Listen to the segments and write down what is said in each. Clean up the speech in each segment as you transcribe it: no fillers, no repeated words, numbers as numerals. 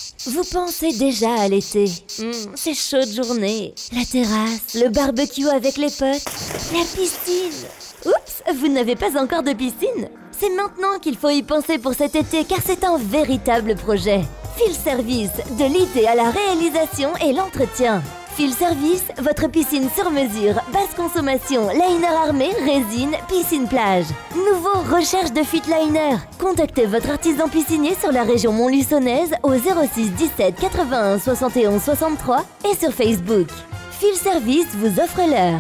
Vous pensez déjà à l'été. Ces chaudes journées, la terrasse, le barbecue avec les potes, la piscine. Oups, vous n'avez pas encore de piscine? C'est maintenant qu'il faut y penser pour cet été car c'est un véritable projet. Fil Service, de l'idée à la réalisation et l'entretien. Fil Service, votre piscine sur mesure, basse consommation, liner armé, résine, piscine plage. Nouveau recherche de fit liner. Contactez votre artisan piscinier sur la région montluçonnaise au 06 17 81 71 63 et sur Facebook. Fil Service vous offre l'heure.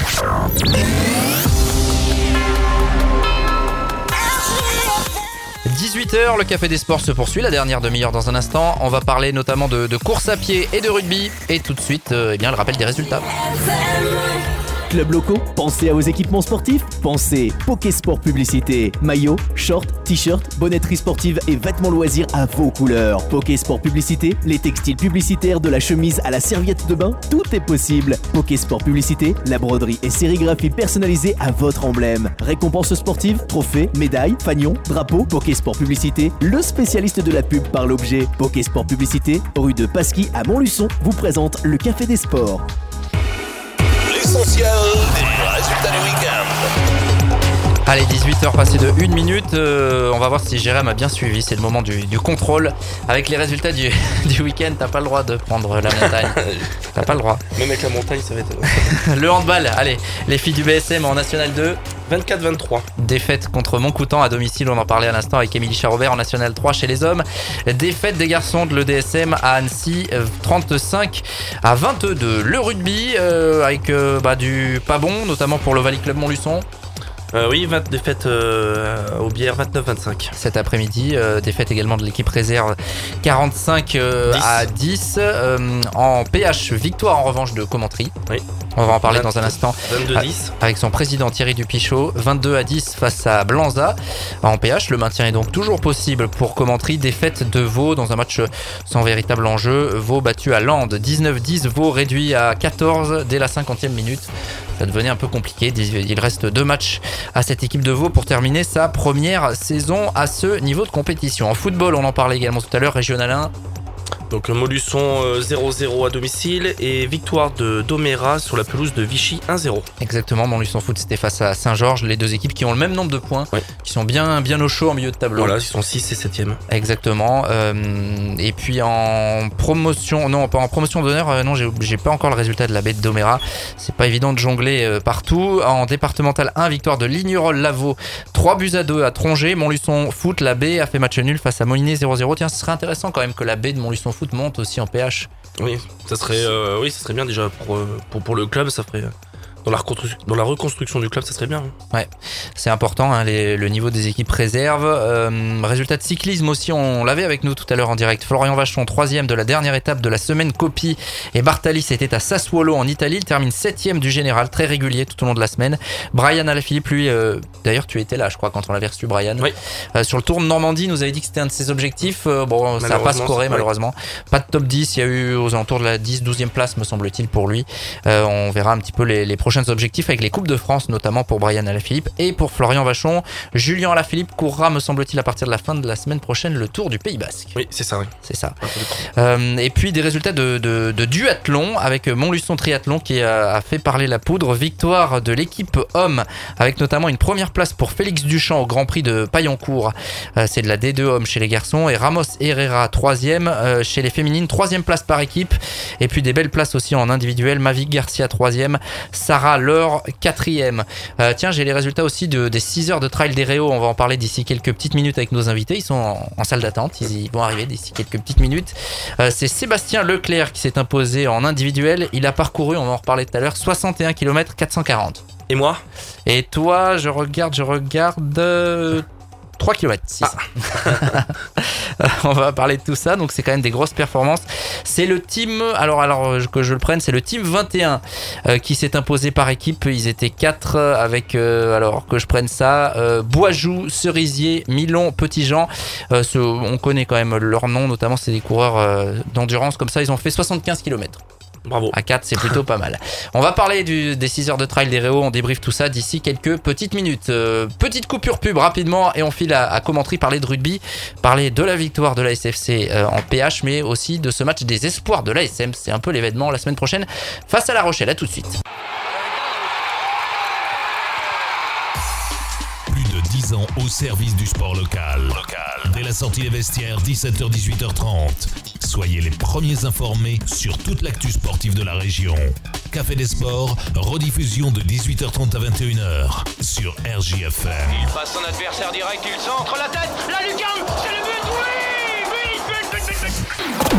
18h, le Café des Sports se poursuit, la dernière demi-heure dans un instant. On va parler notamment de course à pied et de rugby. Et tout de suite, le rappel des résultats. Clubs locaux, pensez à vos équipements sportifs. Pensez Pokésport Publicité. Maillots, shorts, t-shirts, bonnetterie sportive et vêtements loisirs à vos couleurs. Pokésport Publicité, les textiles publicitaires de la chemise à la serviette de bain, tout est possible. Pokésport Publicité, la broderie et sérigraphie personnalisée à votre emblème. Récompenses sportives, trophées, médailles, fanions, drapeaux. Pokésport Publicité, le spécialiste de la pub par l'objet. Pokésport Publicité, rue de Pasquis à Montluçon, vous présente le Café des Sports. L'essentiel des résultats du week-end. Allez, 18h passées de 1 minute, on va voir si Jérém a bien suivi, c'est le moment du contrôle. Avec les résultats du week-end, t'as pas le droit de prendre la montagne, t'as pas le droit. Même avec la montagne, ça va être... Le handball, allez, les filles du BSM en National 2. 24-23. Défaite contre Montcoutan à domicile, on en parlait à l'instant avec Émilie Charobert en National 3 chez les hommes. Défaite des garçons de l'EDSM à Annecy, 35-22. Le rugby, avec du pas bon, notamment pour l'Ovalie Club Montluçon. Oui, défaite au Bière, 29-25. Cet après-midi, défaite également de l'équipe réserve 45 à 10. En PH, victoire en revanche de Commentry. Oui. On va en parler dans un instant. 22-10. Avec son président Thierry Dupichot, 22 à 10 face à Blanza. En PH, le maintien est donc toujours possible pour Commentry. Défaite de Vaud dans un match sans véritable enjeu. Vaud battu à Lande, 19-10. Vaud réduit à 14 dès la 50e minute. Ça devenait un peu compliqué. Il reste 2 matchs à cette équipe de Vaud pour terminer sa première saison à ce niveau de compétition. En football, on en parlait également tout à l'heure, régional 1. Donc Montluçon 0-0 à domicile et victoire de Doméra sur la pelouse de Vichy 1-0. Exactement, Montluçon Foot c'était face à Saint-Georges, les deux équipes qui ont le même nombre de points, qui sont bien au chaud en milieu de tableau. Voilà, ils sont 6 et 7e. Exactement. Et puis en promotion d'honneur, non, j'ai pas encore le résultat de la baie de Doméra. C'est pas évident de jongler partout. En départemental 1, victoire de Lignerolles-Lavaux, 3-2 à Trongé. Montluçon Foot, la baie a fait match nul face à Molinay 0-0. Tiens, ce serait intéressant quand même que la baie de Montluçon Foot monte aussi en PH. Oui, ça serait bien déjà pour le club, ça ferait dans la reconstruction du club, ça serait bien. Ouais, c'est important, le niveau des équipes réserves. Résultat de cyclisme aussi, on l'avait avec nous tout à l'heure en direct. Florian Vachon, 3e de la dernière étape de la semaine Coppi, et Bartalis était à Sassuolo en Italie. Il termine 7e du général, très régulier tout au long de la semaine. Brian Alaphilippe, lui, d'ailleurs tu étais là je crois quand on l'avait reçu, Brian. Oui. Sur le Tour de Normandie, il nous avait dit que c'était un de ses objectifs. Ça n'a pas scoré malheureusement. Pas de top 10, il y a eu aux alentours de la 10-12e place me semble-t-il pour lui. On verra un petit peu les prochains objectifs avec les Coupes de France, notamment pour Brian Alaphilippe et pour Florian Vachon. Julien Alaphilippe courra, me semble-t-il, à partir de la fin de la semaine prochaine, le Tour du Pays Basque. Oui, c'est ça, oui. C'est ça. Et puis des résultats de duathlon avec Montluçon Triathlon qui a fait parler la poudre. Victoire de l'équipe homme avec notamment une première place pour Félix Duchamp au Grand Prix de Paillancourt. C'est de la D2 homme chez les garçons et Ramos Herrera 3e chez les féminines, 3e place par équipe. Et puis des belles places aussi en individuel. Mavic Garcia 3e, Sarah Laure 4e. Tiens, j'ai les résultats aussi des 6 heures de trail des Réaux. On va en parler d'ici quelques petites minutes avec nos invités. Ils sont en salle d'attente. Ils vont arriver d'ici quelques petites minutes. C'est Sébastien Leclerc qui s'est imposé en individuel. Il a parcouru, on va en reparler tout à l'heure, 61 km 440. Et moi ? Et toi, je regarde 3 km 6. On va parler de tout ça, donc c'est quand même des grosses performances. C'est le team, alors que je le prenne, c'est le team 21 qui s'est imposé par équipe. Ils étaient 4 avec, alors que je prenne ça, Boisjoux, Cerisier, Milon, Petit-Jean. On connaît quand même leur nom, notamment c'est des coureurs d'endurance comme ça. Ils ont fait 75 km. Bravo. À 4, c'est plutôt pas mal. On va parler des 6 heures de trail des Réaux, on débriefe tout ça d'ici quelques petites minutes. Petite coupure pub rapidement et on file à Commentry, parler de rugby, parler de la victoire de la SFC en PH, mais aussi de ce match des espoirs de l'ASM. C'est un peu l'événement la semaine prochaine face à La Rochelle. À tout de suite. Plus de 10 ans au service du sport local. Dès la sortie des vestiaires, 17h, 18h30. Soyez les premiers informés sur toute l'actu sportive de la région. Café des Sports, rediffusion de 18h30 à 21h sur RJFM. Il passe son adversaire direct, il centre la tête, la lucarne, c'est le but, oui.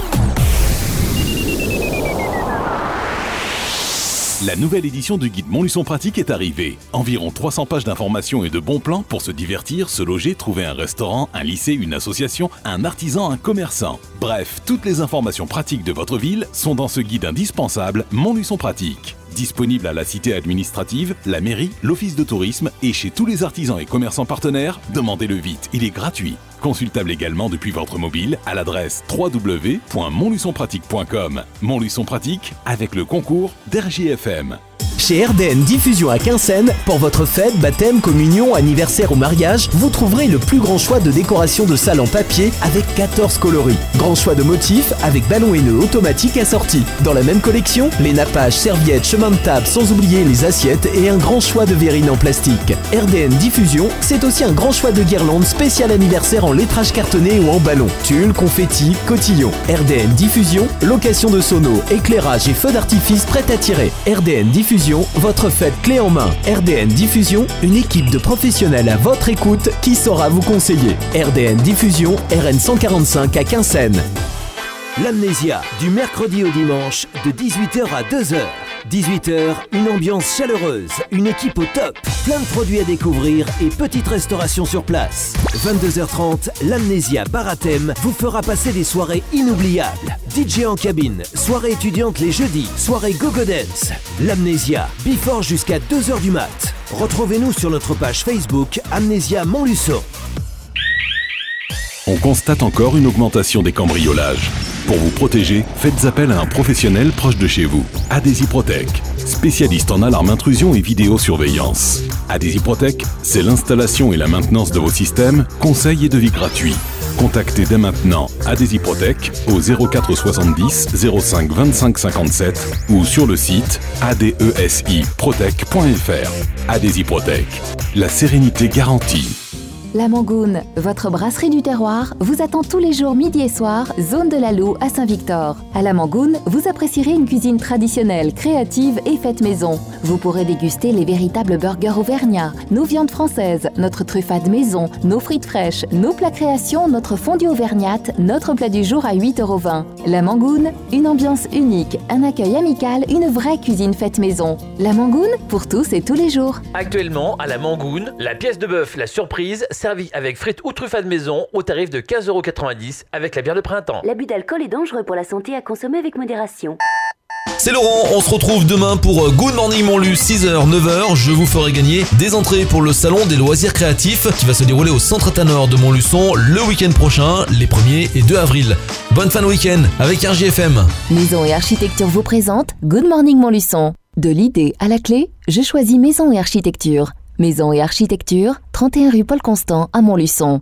La nouvelle édition du guide Montluçon Pratique est arrivée. Environ 300 pages d'informations et de bons plans pour se divertir, se loger, trouver un restaurant, un lycée, une association, un artisan, un commerçant. Bref, toutes les informations pratiques de votre ville sont dans ce guide indispensable Montluçon Pratique. Disponible à la cité administrative, la mairie, l'office de tourisme et chez tous les artisans et commerçants partenaires, demandez-le vite, il est gratuit. Consultable également depuis votre mobile à l'adresse www.montluçonpratique.com. Montluçon Pratique avec le concours d'RJFM. Chez RDN Diffusion à Quinssaines, pour votre fête, baptême, communion, anniversaire ou mariage, vous trouverez le plus grand choix de décoration de salle en papier avec 14 coloris. Grand choix de motifs avec ballons et nœuds automatiques assortis. Dans la même collection, les nappages, serviettes, chemins de table, sans oublier les assiettes et un grand choix de verrines en plastique. RDN Diffusion, c'est aussi un grand choix de guirlandes spécial anniversaire en lettrage cartonné ou en ballon. Tulle, confettis, cotillons. RDN Diffusion, location de sonos, éclairage et feux d'artifice prêts à tirer. RDN Diffusion, votre fête clé en main. RDN Diffusion, une équipe de professionnels à votre écoute qui saura vous conseiller. RDN Diffusion, RN 145 à Quinssaines. L'Amnésia, du mercredi au dimanche, de 18h à 2h. 18h, une ambiance chaleureuse, une équipe au top, plein de produits à découvrir et petite restauration sur place. 22h30, l'Amnésia Bar à thème vous fera passer des soirées inoubliables. DJ en cabine, soirée étudiante les jeudis, soirée Go-Go Dance. L'Amnésia, before jusqu'à 2h du mat. Retrouvez-nous sur notre page Facebook Amnésia Montluçon. On constate encore une augmentation des cambriolages. Pour vous protéger, faites appel à un professionnel proche de chez vous. Adhesi Protec, spécialiste en alarme intrusion et vidéosurveillance. Adhesi Protec, c'est l'installation et la maintenance de vos systèmes, conseils et devis gratuits. Contactez dès maintenant Adhesi Protec au 04 70 05 25 57 ou sur le site adesiprotec.fr. Adhesi Protec, la sérénité garantie. La Mangoune, votre brasserie du terroir, vous attend tous les jours midi et soir, zone de la Loue à Saint-Victor. À La Mangoune, vous apprécierez une cuisine traditionnelle, créative et faite maison. Vous pourrez déguster les véritables burgers auvergnats, nos viandes françaises, notre truffade maison, nos frites fraîches, nos plats créations, notre fondue auvergnate, notre plat du jour à 8,20 €. La Mangoune, une ambiance unique, un accueil amical, une vraie cuisine faite maison. La Mangoune, pour tous et tous les jours. Actuellement, à La Mangoune, la pièce de bœuf, la surprise, servi avec frites ou truffades maison au tarif de 15,90 € avec la bière de printemps. L'abus d'alcool est dangereux pour la santé, à consommer avec modération. C'est Laurent, on se retrouve demain pour Good Morning Montlu, 6h, 9h. Je vous ferai gagner des entrées pour le salon des loisirs créatifs qui va se dérouler au Centre Tanor de Montluçon le week-end prochain, les 1er et 2 avril. Bonne fin de week-end avec RJFM. Maison et Architecture vous présente Good Morning Montluçon. De l'idée à la clé, je choisis Maison et Architecture. Maison et Architecture, 31 rue Paul Constant à Montluçon.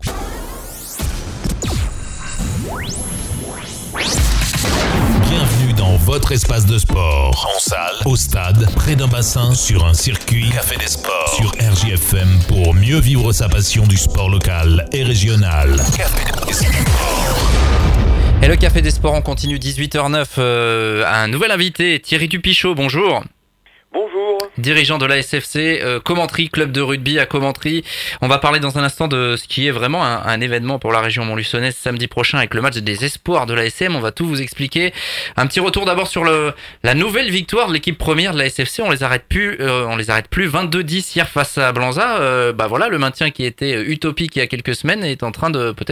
Bienvenue dans votre espace de sport. En salle, au stade, près d'un bassin, sur un circuit. Café des Sports. Sur RJFM pour mieux vivre sa passion du sport local et régional. Café des Sports. Et le Café des Sports, on continue 18h09. Un nouvel invité, Thierry Dupichot, bonjour. Bonjour. Dirigeant de la SFC, Commentry, club de rugby à Commentry. On va parler dans un instant de ce qui est vraiment un événement pour la région montluçonnaise samedi prochain avec le match des espoirs de la SM. On va tout vous expliquer. Un petit retour d'abord sur la nouvelle victoire de l'équipe première de la SFC. On les arrête plus 22-10 hier face à Blanza. Voilà, le maintien qui était utopique il y a quelques semaines est en train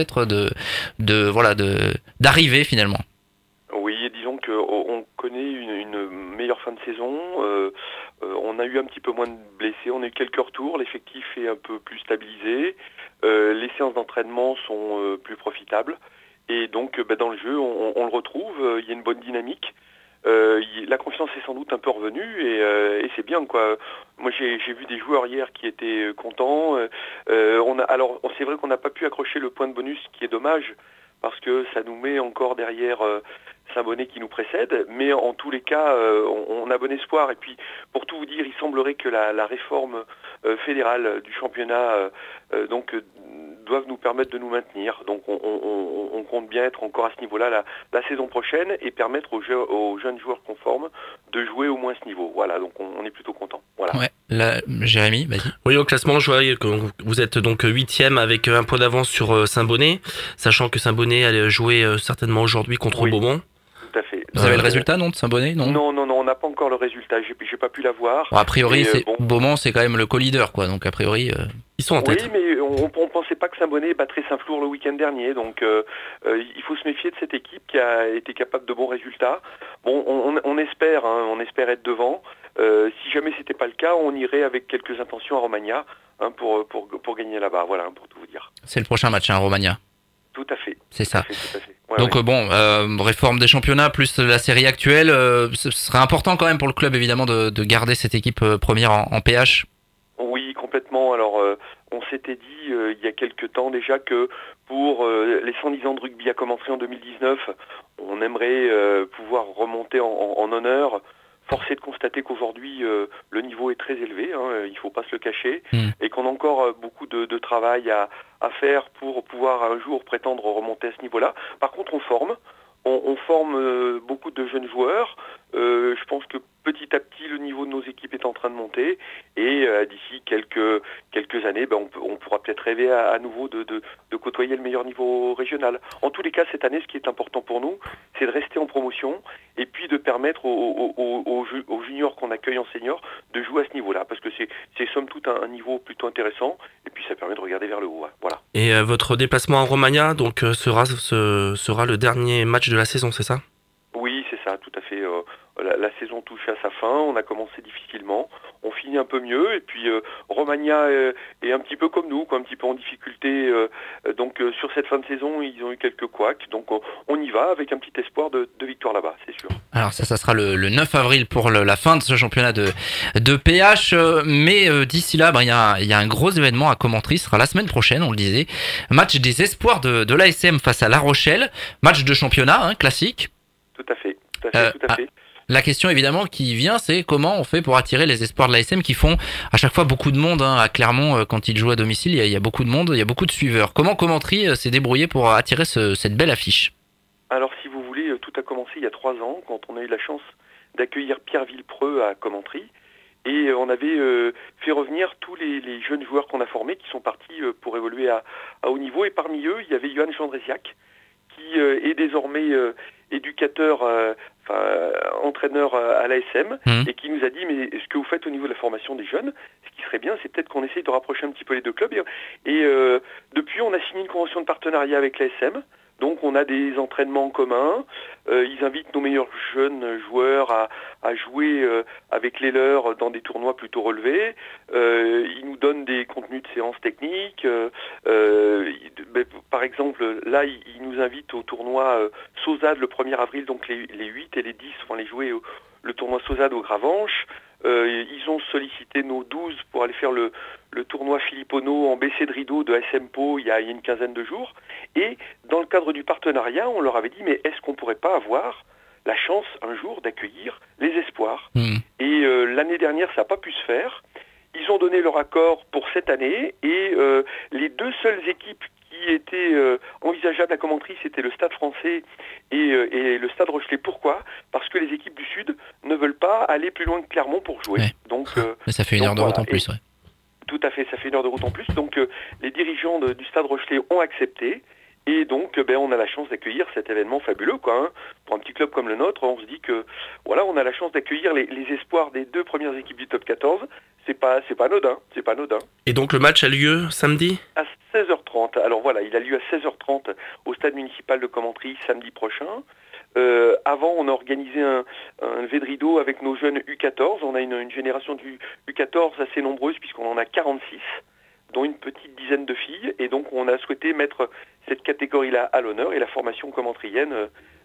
d'arriver finalement. Oui, disons qu'on connaît une meilleure fin de saison. On a eu un petit peu moins de blessés, on a eu quelques retours, l'effectif est un peu plus stabilisé, les séances d'entraînement sont plus profitables et donc dans le jeu on le retrouve, il y a une bonne dynamique. La confiance est sans doute un peu revenue et c'est bien quoi. Moi j'ai vu des joueurs hier qui étaient contents. C'est vrai qu'on n'a pas pu accrocher le point de bonus, ce qui est dommage parce que ça nous met encore derrière Saint-Bonnet qui nous précède. Mais en tous les cas, on a bon espoir. Et puis pour tout vous dire, il semblerait que la réforme fédérale du championnat doivent nous permettre de nous maintenir. Donc on compte bien être encore à ce niveau-là la saison prochaine et permettre aux jeunes joueurs qu'on forme de jouer au moins ce niveau. Voilà, donc on est plutôt content. Voilà. Ouais. Jérémy, vas-y. Oui, au classement, je vois que vous êtes donc 8e avec un point d'avance sur Saint-Bonnet, sachant que Saint-Bonnet allait jouer certainement aujourd'hui contre Beaumont. Tout à fait. Vous avez le résultat, non, de Saint-Bonnet, non ? Non, on n'a pas encore le résultat. J'ai pas pu l'avoir. Bon, a priori, Beaumont, c'est quand même le co-leader, quoi. Donc a priori, ils sont en tête. Oui, mais on pensait pas que Saint-Bonnet battrait Saint-Flour le week-end dernier. Donc il faut se méfier de cette équipe qui a été capable de bons résultats. Bon, on espère être devant. Si jamais c'était pas le cas, on irait avec quelques intentions à Romagna pour gagner là-bas. Voilà, pour tout vous dire. C'est le prochain match, Romagna. Tout à fait. C'est ça. Tout à fait. Ouais, donc réforme des championnats plus la série actuelle, ce serait important quand même pour le club évidemment de garder cette équipe première en PH. Oui, complètement. Alors on s'était dit il y a quelques temps déjà que pour les 110 ans de rugby à commencer en 2019, on aimerait pouvoir remonter en honneur. Force est de constater qu'aujourd'hui, le niveau est très élevé, il ne faut pas se le cacher, et qu'on a encore beaucoup de travail à faire pour pouvoir un jour prétendre remonter à ce niveau-là. Par contre, on forme beaucoup de jeunes joueurs. Je pense que petit à petit, le niveau de nos équipes est en train de monter, et d'ici quelques années, on pourra peut-être rêver à nouveau de côtoyer le meilleur niveau régional. En tous les cas, cette année, ce qui est important pour nous, c'est de rester en promotion, et puis de permettre aux juniors qu'on accueille en senior de jouer à ce niveau-là, parce que c'est somme toute un niveau plutôt intéressant, et puis ça permet de regarder vers le haut. Voilà. Et votre déplacement à Romagna donc sera le dernier match de la saison, c'est ça ? Oui, c'est ça, tout à fait. La saison touche à sa fin, on a commencé difficilement, on finit un peu mieux, et puis Romagna est un petit peu comme nous, un petit peu en difficulté, donc sur cette fin de saison, ils ont eu quelques couacs, donc on y va avec un petit espoir de victoire là-bas, c'est sûr. Alors ça sera le 9 avril pour la fin de ce championnat de PH, mais d'ici là, il y a un gros événement à Commentry, ce sera la semaine prochaine, on le disait, match des espoirs de l'ASM face à La Rochelle, match de championnat, classique. Tout à fait. La question évidemment qui vient, c'est comment on fait pour attirer les espoirs de l'ASM qui font à chaque fois beaucoup de monde à Clermont quand ils jouent à domicile, il y a beaucoup de monde, il y a beaucoup de suiveurs. Comment Commentry s'est débrouillé pour attirer cette belle affiche ? Alors si vous voulez, tout a commencé il y a 3 ans quand on a eu la chance d'accueillir Pierre Villepreux à Commentry, et on avait fait revenir tous les jeunes joueurs qu'on a formés qui sont partis pour évoluer à haut niveau, et parmi eux il y avait Johan Chandrésiac qui est désormais éducateur, entraîneur à l'ASM, et qui nous a dit, mais ce que vous faites au niveau de la formation des jeunes, ce qui serait bien, c'est peut-être qu'on essaye de rapprocher un petit peu les deux clubs. Et depuis, on a signé une convention de partenariat avec l'ASM. Donc on a des entraînements en commun, ils invitent nos meilleurs jeunes joueurs à jouer avec les leurs dans des tournois plutôt relevés, ils nous donnent des contenus de séances techniques, par exemple là ils nous invitent au tournoi Sauzade le 1er avril, donc les 8 et les 10 vont aller jouer le tournoi Sauzade au Gravanche. Ils ont sollicité nos 12 pour aller faire le tournoi Philippe Ono en baissé de rideau de SMPO il y a une quinzaine de jours. Et dans le cadre du partenariat, on leur avait dit, mais est-ce qu'on ne pourrait pas avoir la chance un jour d'accueillir les espoirs ? Et l'année dernière, ça n'a pas pu se faire. Ils ont donné leur accord pour cette année, et les 2 seules équipes qui étaient envisageables à Commentry, c'était le Stade Français et le Stade Rochelais. Pourquoi ? Parce que les équipes du Sud ne veulent pas aller plus loin que Clermont pour jouer. Ouais. Donc, mais ça fait une heure de route en plus, ouais. Tout à fait, ça fait une heure de route en plus. Donc les dirigeants du Stade Rochelais ont accepté. Et donc, on a la chance d'accueillir cet événement fabuleux, Pour un petit club comme le nôtre, on se dit que, voilà, on a la chance d'accueillir les espoirs des 2 premières équipes du top 14. C'est pas anodin. Et donc, le match a lieu samedi ? À 16h30. Alors voilà, il a lieu à 16h30 au stade municipal de Commentry samedi prochain. Avant, on a organisé un lever de rideau avec nos jeunes U14. On a une génération du U14 assez nombreuse puisqu'on en a 46. Dont une petite dizaine de filles, et donc on a souhaité mettre cette catégorie-là à l'honneur, et la formation commentrienne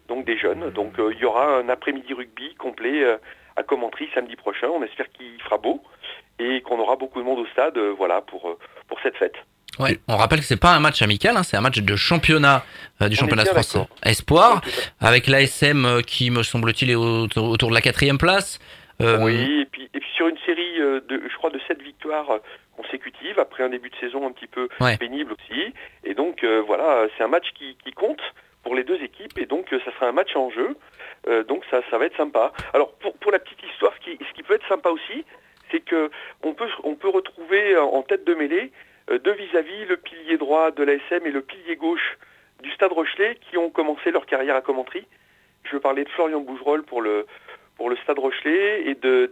donc des jeunes. Donc il y aura un après-midi rugby complet à Commentry samedi prochain. On espère qu'il fera beau et qu'on aura beaucoup de monde au stade pour cette fête. Ouais, on rappelle que c'est pas un match amical, c'est un match de championnat du championnat de France Espoir, avec l'ASM qui, me semble-t-il, est autour de la 4e place. Oui, et puis sur une série je crois de 7 victoires consécutives, après un début de saison un petit peu pénible aussi. Et donc c'est un match qui compte pour les deux équipes, et donc ça sera un match en jeu. Donc ça va être sympa. Alors pour la petite histoire, ce qui peut être sympa aussi, c'est que on peut retrouver en tête de mêlée deux vis-à-vis, le pilier droit de l'ASM et le pilier gauche du Stade Rochelais, qui ont commencé leur carrière à Commentry. Je veux parler de Florian Bougerolles pour le Stade Rochelais et de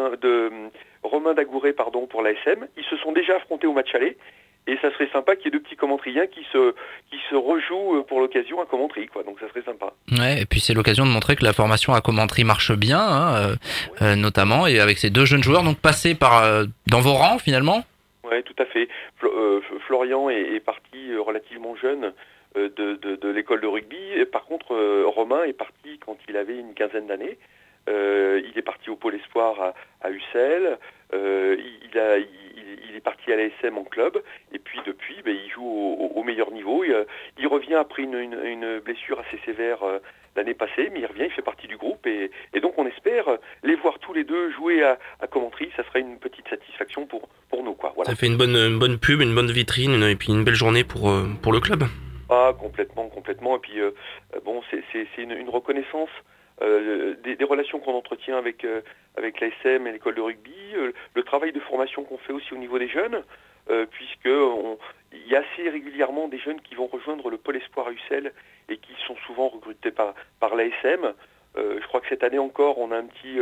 Romain Dagouret pour l'ASM. Ils se sont déjà affrontés au match aller, et ça serait sympa qu'il y ait deux petits Commentriens qui se rejouent pour l'occasion à Commentry, donc ça serait sympa. Ouais, et puis c'est l'occasion de montrer que la formation à Commentry marche bien, notamment, et avec ces deux jeunes joueurs donc passés dans vos rangs finalement. Oui, tout à fait. Florian est parti relativement jeune de l'école de rugby. Et par contre, Romain est parti quand il avait une quinzaine d'années. Il est parti au Pôle Espoir à Ussel. Il est parti à l'ASM en club. Et puis depuis, il joue au meilleur niveau. Il revient après une blessure assez sévère l'année passée, mais il revient, il fait partie du groupe. Et donc on espère les voir tous les deux jouer à Commentry. Ça sera une petite satisfaction pour nous. Voilà. Ça fait une bonne pub, une bonne vitrine, et puis une belle journée pour le club. Ah, complètement. Et puis c'est une reconnaissance des relations qu'on entretient avec l'ASM et l'école de rugby, le travail de formation qu'on fait aussi au niveau des jeunes, puisque il y a assez régulièrement des jeunes qui vont rejoindre le Pôle Espoir à Ussel et qui sont souvent recrutés par l'ASM. Je crois que cette année encore, on a un petit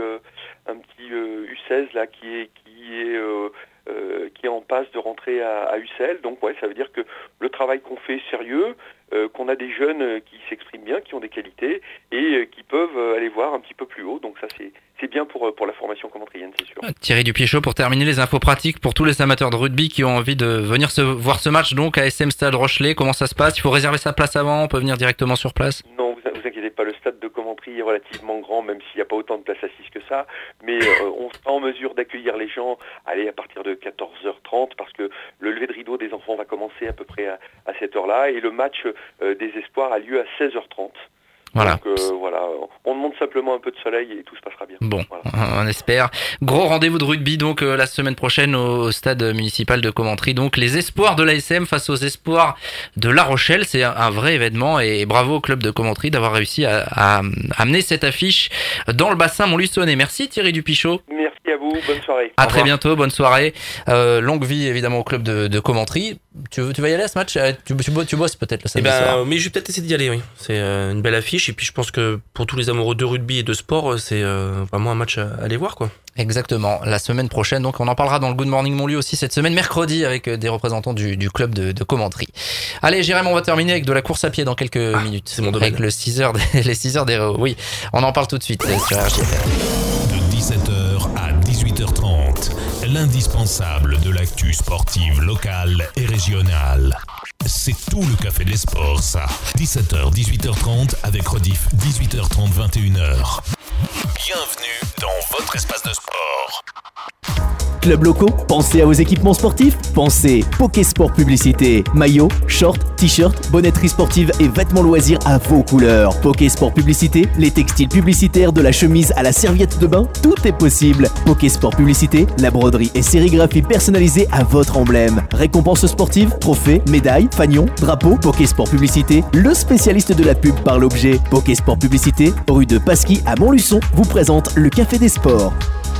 U16 là qui est en passe de rentrer à Ussel. Donc ça veut dire que le travail qu'on fait est sérieux, qu'on a des jeunes qui s'expriment bien, qui ont des qualités et qui peuvent aller voir un petit peu plus haut. Donc ça c'est bien pour la formation commentrienne, c'est sûr. Thierry Dupichot, pour terminer, les infos pratiques pour tous les amateurs de rugby qui ont envie de venir voir ce match donc à ASM Stade Rochelais. Comment ça se passe? Il faut réserver sa place avant? On peut venir directement sur place? Non, vous inquiétez pas, le stade de Commentry est relativement grand, même s'il n'y a pas autant de places assises que ça, mais on sera en mesure d'accueillir les gens à partir de 14h30, parce que le lever de rideau des enfants va commencer à peu près à cette heure-là, et le match des espoirs a lieu à 16h30. Voilà. Donc on demande simplement un peu de soleil et tout se passera bien. Bon, on espère. Gros rendez-vous de rugby donc la semaine prochaine au stade municipal de Commentry. Donc les espoirs de l'ASM face aux espoirs de La Rochelle, c'est un vrai événement, et bravo au club de Commentry d'avoir réussi à amener cette affiche dans le bassin montluçonnais. Merci Thierry Dupichot. Merci à vous, bonne soirée. À très bientôt, bonne soirée. Longue vie évidemment au club de Commentry. Tu vas y aller à ce match? Tu bosses peut-être le samedi soir. Mais je vais peut-être essayer d'y aller, oui. C'est une belle affiche, et puis je pense que pour tous les amoureux de rugby et de sport, c'est vraiment un match à aller voir, quoi. Exactement, la semaine prochaine, donc on en parlera dans le Good Morning Montlu aussi cette semaine, mercredi, avec des représentants du club de Commentry. Allez Jérém, on va terminer avec de la course à pied dans quelques minutes. C'est mon domaine. Avec les 6h des héros. Oui, on en parle tout de suite sur RGFM. De 17h à 18h30, l'indispensable de l'actu sportive locale et régionale. C'est tout le Café des Sports, ça. 17h, 18h30 avec rediff 18h30, 21h. Bienvenue dans votre espace de sport. Clubs locaux, pensez à vos équipements sportifs. Pensez Pokésport Publicité. Maillots, shorts, t-shirts, bonnetterie sportive et vêtements loisirs à vos couleurs. Pokésport Publicité, les textiles publicitaires de la chemise à la serviette de bain, tout est possible. Pokésport Publicité, la broderie et sérigraphie personnalisée à votre emblème. Récompenses sportives, trophées, médailles, fanions, drapeaux. Pokésport Publicité, le spécialiste de la pub par l'objet. Pokésport Publicité, rue de Pasquis à Montluçon, vous présente le Café des Sports.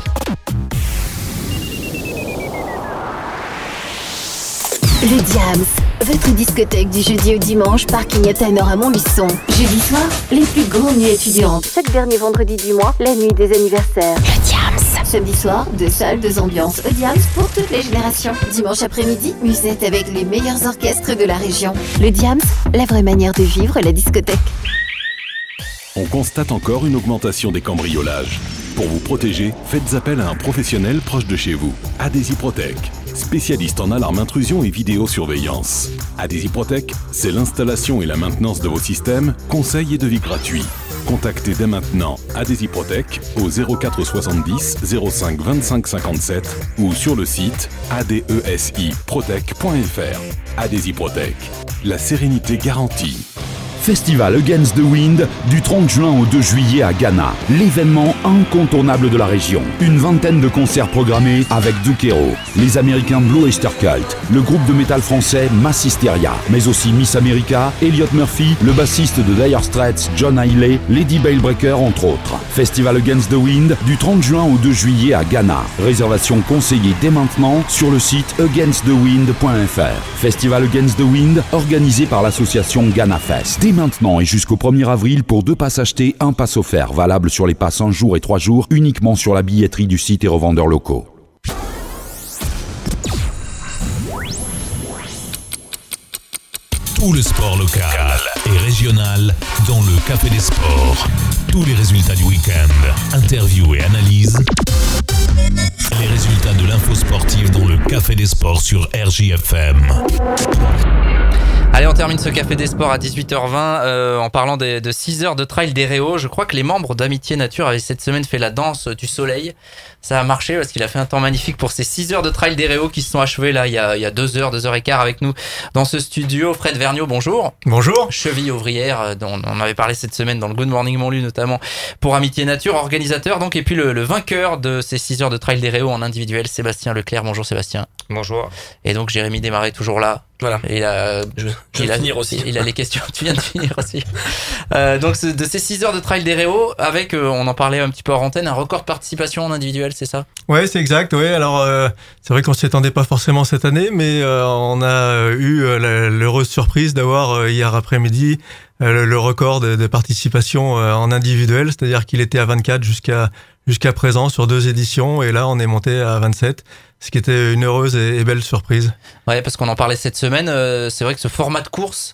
Le Diams, votre discothèque du jeudi au dimanche, parking Athanor à Montluçon. Jeudi soir, les plus grandes nuits étudiantes. Chaque dernier vendredi du mois, la nuit des anniversaires. Le Diams. Samedi soir, 2 salles, 2 ambiances au Diams pour toutes les générations. Dimanche après-midi, musette avec les meilleurs orchestres de la région. Le Diams, la vraie manière de vivre la discothèque. On constate encore une augmentation des cambriolages. Pour vous protéger, faites appel à un professionnel proche de chez vous. Adhesiprotec. spécialiste en alarme intrusion et vidéosurveillance. Adesiprotech, c'est l'installation et la maintenance de vos systèmes, conseils et devis gratuits. Contactez dès maintenant Adesiprotech au 04 70 05 25 57 ou sur le site adesiprotech.fr. Adesiprotech, la sérénité garantie. Festival Against the Wind du 30 juin au 2 juillet à Ghana. L'événement incontournable de la région. Une vingtaine de concerts programmés avec Dukero, les Américains Blue Oyster Cult, le groupe de métal français Mass Hysteria, mais aussi Miss America, Elliot Murphy, le bassiste de Dire Straits John Hailey, Lady Balebreaker entre autres. Festival Against the Wind du 30 juin au 2 juillet à Ghana. Réservation conseillée dès maintenant sur le site againstthewind.fr. Festival Against the Wind organisé par l'association Ghana Fest. Dès maintenant et jusqu'au 1er avril pour 2 passes achetés, 1 pass offert, valable sur les passes 1 jour et 3 jours, uniquement sur la billetterie du site et revendeurs locaux. Tout le sport local et régional dans le Café des Sports. Tous les résultats du week-end, interviews et analyses. Les résultats de l'info sportive dans le Café des Sports sur RJFM. Allez, on termine ce Café des Sports à 18h20 en parlant de 6 heures de trail d'Héréo. Je crois que les membres d'Amitié Nature avaient cette semaine fait la danse du soleil. Ça a marché parce qu'il a fait un temps magnifique pour ces 6 heures de trail d'Héréo qui se sont achevées là il y a 2 heures et quart avec nous dans ce studio. Fred Vergniaud, bonjour. Bonjour. Cheville ouvrière, dont on avait parlé cette semaine dans le Good Morning Montlu notamment pour Amitié Nature, organisateur donc, et puis le vainqueur de ces 6 heures de trail d'Héréo en individuel, Sébastien Leclerc. Bonjour Sébastien. Bonjour. Et donc Jérémy Desmarais toujours là. Voilà. Et je viens de finir aussi. Il a les questions. Tu viens de finir aussi. Donc de ces 6 heures de trail d'Héréo avec, on en parlait un petit peu hors antenne, un record de participation en individuel, c'est ça ? Ouais, c'est exact. Ouais. Alors c'est vrai qu'on s'y attendait pas forcément cette année, mais on a eu l'heureuse surprise d'avoir hier après-midi le record de participation en individuel, c'est-à-dire qu'il était à 24 jusqu'à présent sur 2 éditions, et là on est monté à 27. Ce qui était une heureuse et belle surprise. Ouais, parce qu'on en parlait cette semaine, c'est vrai que ce format de course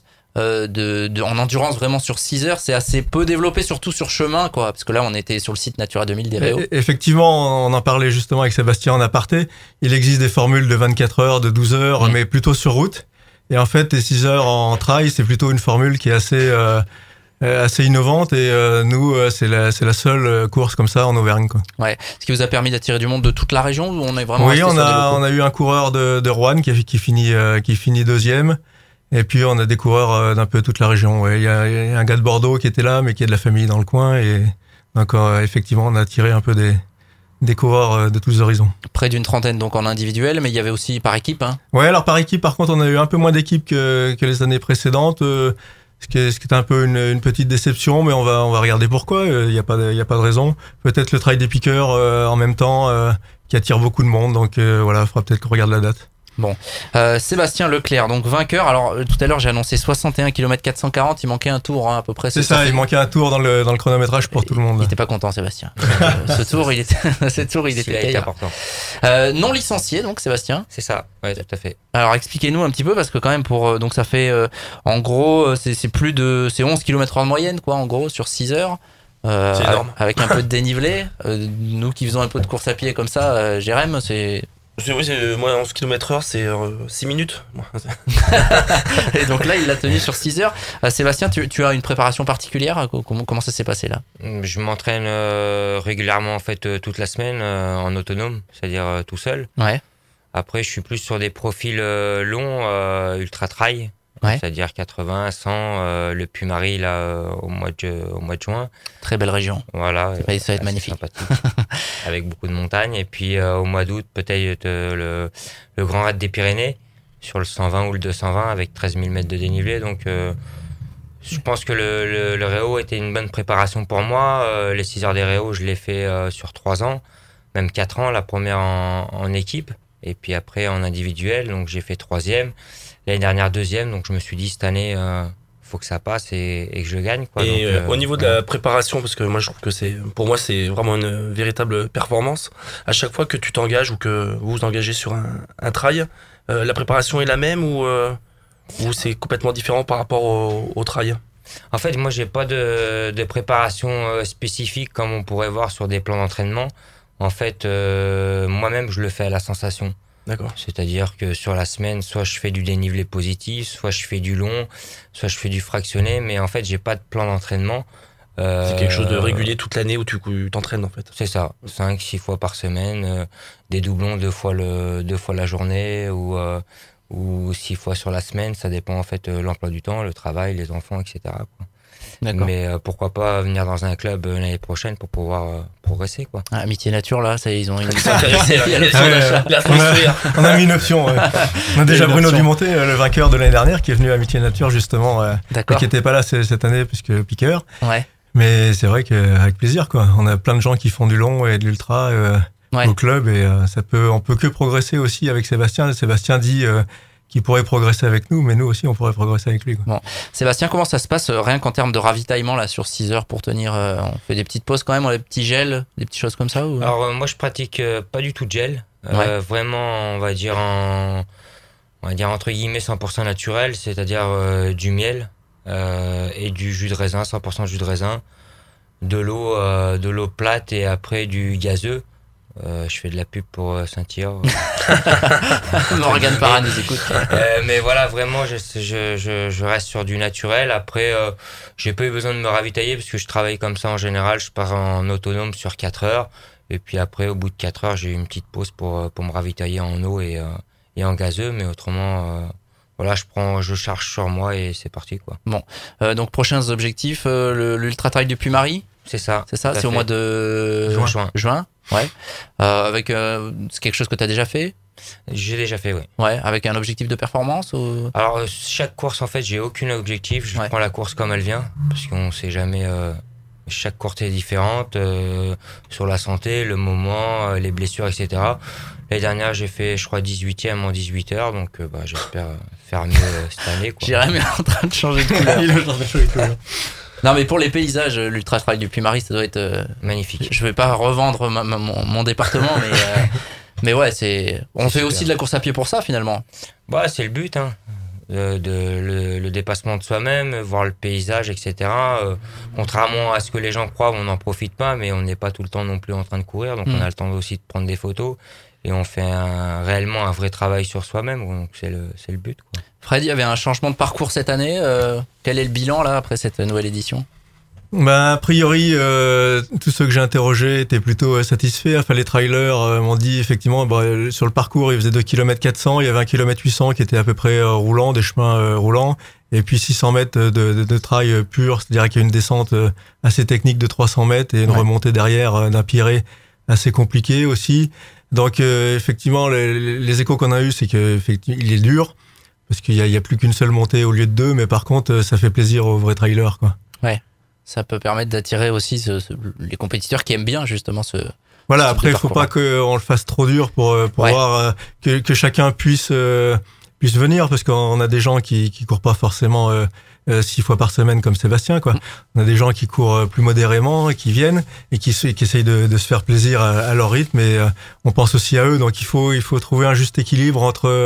en endurance vraiment sur 6 heures, c'est assez peu développé, surtout sur chemin, quoi. Parce que là, on était sur le site Natura 2000 d'Héréo. Effectivement, on en parlait justement avec Sébastien en aparté. Il existe des formules de 24 heures, de 12 heures, mais plutôt sur route. Et en fait, les 6 heures en trail, c'est plutôt une formule qui est assez innovante, et nous c'est la seule course comme ça en Auvergne, quoi. Ouais. Ce qui vous a permis d'attirer du monde de toute la région, où on est vraiment oui, on a eu un coureur de Roanne qui finit deuxième, et puis on a des coureurs d'un peu toute la région. Ouais. Il y a un gars de Bordeaux qui était là, mais qui est de la famille dans le coin, et donc effectivement on a attiré un peu des coureurs de tous les horizons. Près d'une trentaine donc en individuel, mais il y avait aussi par équipe, hein. Ouais, alors par équipe par contre on a eu un peu moins d'équipes que les années précédentes. Ce qui est un peu une petite déception, mais on va regarder pourquoi. Il y a pas de raison. Peut-être le trail des piqueurs en même temps qui attire beaucoup de monde. Donc voilà, il faudra peut-être qu'on regarde la date. Bon, Sébastien Leclerc, donc vainqueur. Alors tout à l'heure j'ai annoncé 61 km 440, il manquait un tour, hein, à peu près. C'est ça, il manquait un tour dans le chronométrage pour tout le monde. Il était pas content, Sébastien. Ce tour il était important. Non licencié donc, Sébastien. C'est ça, ouais, tout à fait. Alors expliquez-nous un petit peu, parce que quand même donc ça fait en gros c'est 11 km/h de moyenne, quoi, en gros sur 6 heures. C'est énorme. Avec un peu de dénivelé. Nous qui faisons un peu de course à pied comme ça, Jérém, c'est... Moi, 11 km/h, c'est 6 minutes. Et donc là, il l'a tenu sur 6 heures. Sébastien, tu as une préparation particulière ? Comment ça s'est passé là ? Je m'entraîne régulièrement en fait toute la semaine en autonome, c'est-à-dire tout seul. Ouais. Après, je suis plus sur des profils longs, ultra trail. Ouais. C'est-à-dire 80, 100, le Puy-Marie là au mois de juin. Très belle région. Voilà. Ça va être magnifique. Avec beaucoup de montagnes. Et puis au mois d'août, peut-être le Grand Raid des Pyrénées sur le 120 ou le 220 avec 13 000 mètres de dénivelé. Donc je pense que le Réo était une bonne préparation pour moi. Les 6 heures des Réo, je l'ai fait sur 3 ans, même 4 ans. La première en équipe et puis après en individuel. Donc j'ai fait 3e. L'année dernière 2e, donc je me suis dit cette année faut que ça passe et que je gagne, quoi. Et donc, au niveau de la préparation, parce que moi je trouve que pour moi c'est vraiment une véritable performance. À chaque fois que tu t'engages ou que vous vous engagez sur un trail, la préparation est la même ou c'est complètement différent par rapport au trail ? En fait, moi j'ai pas de préparation spécifique comme on pourrait voir sur des plans d'entraînement. En fait, moi-même je le fais à la sensation. D'accord. C'est-à-dire que sur la semaine, soit je fais du dénivelé positif, soit je fais du long, soit je fais du fractionné, mais en fait, j'ai pas de plan d'entraînement. C'est quelque chose de régulier toute l'année où tu t'entraînes en fait. C'est ça, 5-6 fois par semaine, des doublons 2 fois la journée ou 6 fois sur la semaine, ça dépend en fait l'emploi du temps, le travail, les enfants, etc. quoi. D'accord. Mais pourquoi pas venir dans un club l'année prochaine pour pouvoir progresser quoi. Ah, Amitié Nature là, ça ils ont une on a mis une option. Ouais. On a déjà Bruno Dumonté, le vainqueur de l'année dernière, qui est venu à Amitié Nature justement, qui n'était pas là cette année puisque piqueur. Ouais. Mais c'est vrai qu'avec plaisir quoi. On a plein de gens qui font du long et de l'ultra au club et on peut que progresser aussi avec Sébastien. Sébastien dit qu'il pourrait progresser avec nous, mais nous aussi on pourrait progresser avec lui. Quoi. Bon. Sébastien, comment ça se passe rien qu'en termes de ravitaillement là sur 6 heures pour tenir on fait des petites pauses quand même, on a des petits gels, des petites choses comme ça ou... Alors moi je pratique pas du tout de gel. Vraiment on va dire entre guillemets 100% naturel, c'est-à-dire du miel et du jus de raisin, 100% jus de raisin, de l'eau plate et après du gazeux. Je fais de la pub pour Saint-Cyr. Morgane Parra nous écoute. Mais voilà, vraiment, je reste sur du naturel. Après, j'ai pas eu besoin de me ravitailler parce que je travaille comme ça en général. Je pars en autonome sur 4 heures. Et puis après, au bout de 4 heures, j'ai eu une petite pause pour me ravitailler en eau et en gazeux. Mais autrement, voilà, je charge sur moi et c'est parti, quoi. Bon, donc prochains objectifs, l'Ultra Trail du Puy-Marie. C'est ça. C'est au mois de juin. Ouais. Avec c'est quelque chose que tu as déjà fait? J'ai déjà fait, oui. Ouais, avec un objectif de performance ou... Alors chaque course en fait, j'ai aucun objectif, je prends la course comme elle vient parce qu'on sait jamais chaque course est différente sur la santé, le moment, les blessures, etc. L'année dernière, j'ai fait je crois 18e en 18 heures donc j'espère faire mieux cette année quoi. Jérémy est en train de changer de couleur. Il est en train de changer de couleur. Non mais pour les paysages, l'Ultra Trail du Puy-Marie, ça doit être magnifique. Je vais pas revendre mon département, mais ouais, on fait aussi de la course à pied pour ça finalement. Bah c'est le but, hein. Le dépassement de soi-même, voir le paysage, etc. Contrairement à ce que les gens croient, on n'en profite pas, mais on n'est pas tout le temps non plus en train de courir, donc on a le temps aussi de prendre des photos. Et on fait réellement un vrai travail sur soi-même, donc c'est le but, quoi. Fred, il y avait un changement de parcours cette année. Quel est le bilan là après cette nouvelle édition? A priori, tous ceux que j'ai interrogés étaient plutôt satisfaits. Enfin, les trailers m'ont dit effectivement, sur le parcours, ils faisaient 2 km 400, il y avait 1 km 800 qui était à peu près roulant, des chemins roulants, et puis 600 mètres de trail pur, c'est-à-dire qu'il y a une descente assez technique de 300 mètres et une remontée derrière d'un piré assez compliqué aussi. Donc effectivement, les échos qu'on a eu, c'est qu'il est dur parce qu'il y a plus qu'une seule montée au lieu de 2, mais par contre, ça fait plaisir aux vrais trailers, quoi. Ouais, ça peut permettre d'attirer aussi les compétiteurs qui aiment bien justement ce. Voilà, après, il faut pas qu'on le fasse trop dur pour voir que chacun puisse venir, parce qu'on a des gens qui courent pas forcément 6 fois par semaine comme Sébastien, quoi. On a des gens qui courent plus modérément et qui viennent et qui essayent de se faire plaisir à leur rythme, et on pense aussi à eux, donc il faut trouver un juste équilibre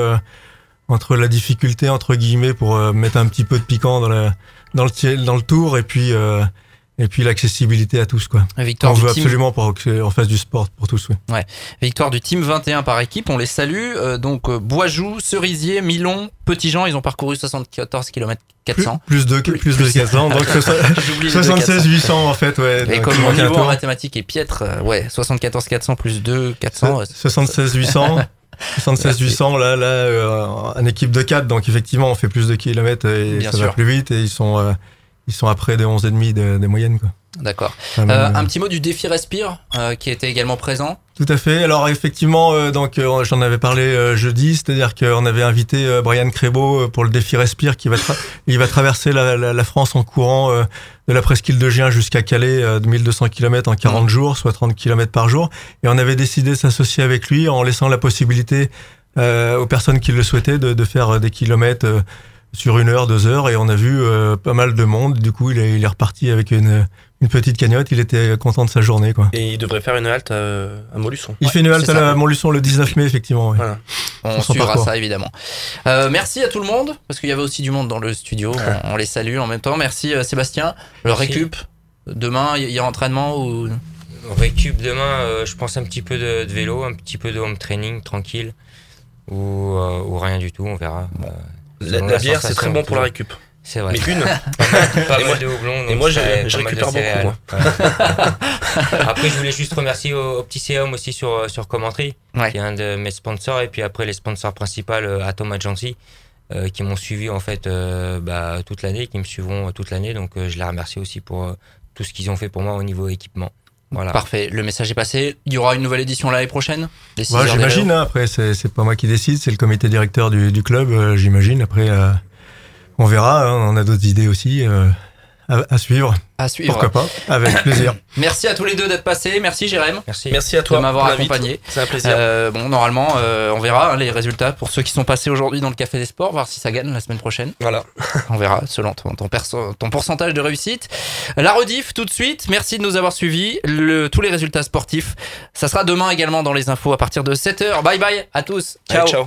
entre la difficulté entre guillemets pour mettre un petit peu de piquant dans le tour et puis l'accessibilité à tous, quoi. Victoire on du veut team... absolument qu'on fasse du sport pour tous, oui. Ouais. Victoire du team 21 par équipe, on les salue. Donc Boisjoux, Cerisier, Milon, Petit-Jean, ils ont parcouru 74 km 400. Plus de 400, donc 76 800 en fait, ouais. Et comme mon niveau en mathématiques est piètre, 74 400 plus 2 400. 76 800. 76 800 là en équipe de 4, donc effectivement on fait plus de kilomètres et bien ça sûr. Va plus vite, et ils sont à près de 11,5 des moyennes, quoi. D'accord. Un petit mot du défi Respire qui était également présent. Tout à fait. Alors effectivement, j'en avais parlé jeudi, c'est-à-dire qu'on avait invité Brian Crébeau pour le défi Respire il va traverser la France en courant de la presqu'île de Gien jusqu'à Calais de 1200 km en 40 jours, soit 30 km par jour. Et on avait décidé de s'associer avec lui en laissant la possibilité aux personnes qui le souhaitaient de faire des kilomètres sur 1 heure, 2 heures, et on a vu pas mal de monde. Du coup, il est reparti avec une petite cagnotte. Il était content de sa journée, quoi. Et il devrait faire une halte à Montluçon. Il fait une halte à Montluçon le 19 mai, effectivement. Ouais. Voilà. On suivra ça, évidemment. Merci à tout le monde, parce qu'il y avait aussi du monde dans le studio. On les salue en même temps. Merci Sébastien. Le récup, demain, il y a entraînement ou... Récup demain, je pense un petit peu de vélo, un petit peu de home training, tranquille. ou rien du tout, on verra. La bière, c'est très bon pour la récup. C'est vrai. Mais une. Pas mal de houblon. Et moi, je récupère beaucoup. Moi. Après, je voulais juste remercier au petit Seum aussi sur Commentary, qui est un de mes sponsors, et puis après les sponsors principaux, Atom Agency, qui m'ont suivi en fait toute l'année, qui me suivront toute l'année. Donc, je les remercie aussi pour tout ce qu'ils ont fait pour moi au niveau équipement. Voilà. Parfait, le message est passé. Il y aura une nouvelle édition l'année prochaine. J'imagine, hein, après c'est pas moi qui décide, c'est le comité directeur du club, j'imagine. Après, on verra, hein, on a d'autres idées aussi à suivre. Pourquoi pas, avec plaisir. Merci à tous les deux d'être passés. Merci Jérém. Merci à toi de m'avoir accompagné. C'est un plaisir. Normalement, on verra les résultats pour ceux qui sont passés aujourd'hui dans le Café des Sports, voir si ça gagne la semaine prochaine. Voilà. On verra selon ton pourcentage de réussite. La rediff tout de suite. Merci de nous avoir suivis. Tous les résultats sportifs, ça sera demain également dans les infos à partir de 7h. Bye bye à tous. Ciao. Allez, ciao.